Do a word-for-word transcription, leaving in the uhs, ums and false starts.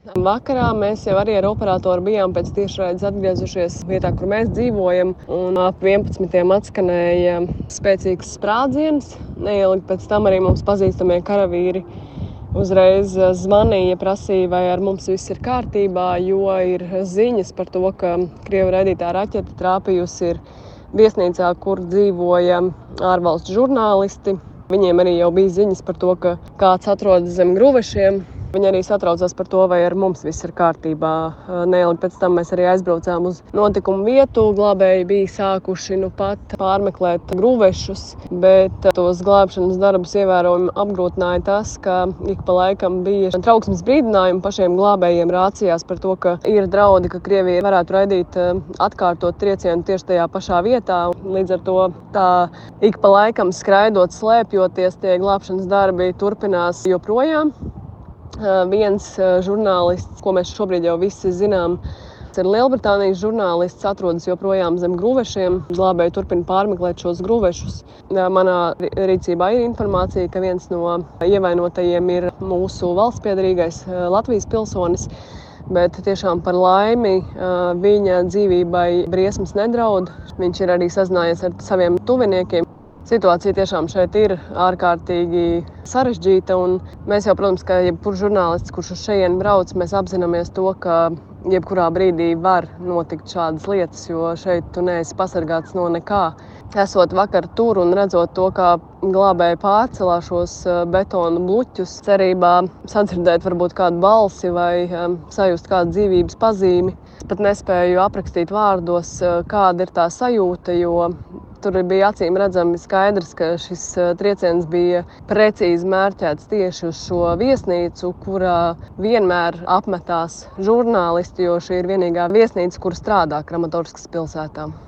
Vakarā mēs jau arī ar operatoru bijām pēc tiešraides atgriezušies vietā, kur mēs dzīvojam. Un ap vienpadsmitiem atskanēja spēcīgs sprādziens. Neilgi pēc tam arī mums pazīstamie karavīri uzreiz zvanīja, prasīja, vai ar mums viss ir kārtībā, jo ir ziņas par to, ka Krievu raidītā raķete trāpījusi ir viesnīcā, kur dzīvoja ārvalstu žurnālisti. Viņiem arī jau bija ziņas par to, ka kāds atrodas zem gruvešiem. Viņi arī satraucās par to, vai ar mums viss ir kārtībā. Neilgi pēc tam mēs arī aizbraucām uz notikumu vietu. Glābēji bija sākuši nu pat pārmeklēt gruvešus, bet tos glābšanas darbus ievērojami apgrūtināja tas, ka ik pa laikam bija trauksmes brīdinājumi pašiem glābējiem rācijās par to, ka ir draudi, ka Krievija varētu raidīt atkārtot triecienu tieši tajā pašā vietā. Līdz ar to tā ik pa laikam skraidot, slēpjoties, tie glābšanas darbi turpinās joprojām. Viens žurnālists, ko mēs šobrīd jau visi zinām, ir Lielbritānijas žurnālists, atrodas joprojām zem gruvešiem. Glābēji turpina pārmeklēt šos gruvešus. Manā rīcībā ir informācija, ka viens no ievainotajiem ir mūsu valstspiederīgais Latvijas pilsonis, bet tiešām par laimi viņa dzīvībai briesmas nedraud. Viņš ir arī sazinājies ar saviem tuviniekiem. Situācija tiešām šeit ir ārkārtīgi sarežģīta, un mēs jau, protams, ka jebkurš žurnālists, kurš uz šejienu brauc, mēs apzināmies to, ka jebkurā brīdī var notikt šādas lietas, jo šeit tu neesi pasargāts no nekā. Esot vakar tur un redzot to, kā glābēji pārcelā šos betona bluķus, cerībā sadzirdēt varbūt kādu balsi vai sajust kādu dzīvības pazīmi. Pat nespēju aprakstīt vārdos, kāda ir tā sajūta, jo tur bija acīm redzami skaidrs, ka šis trieciens bija precīzi mērķēts tieši uz šo viesnīcu, kurā vienmēr apmetās žurnālisti, jo šī ir vienīgā viesnīca, kur strādā Kramatorskas pilsētā.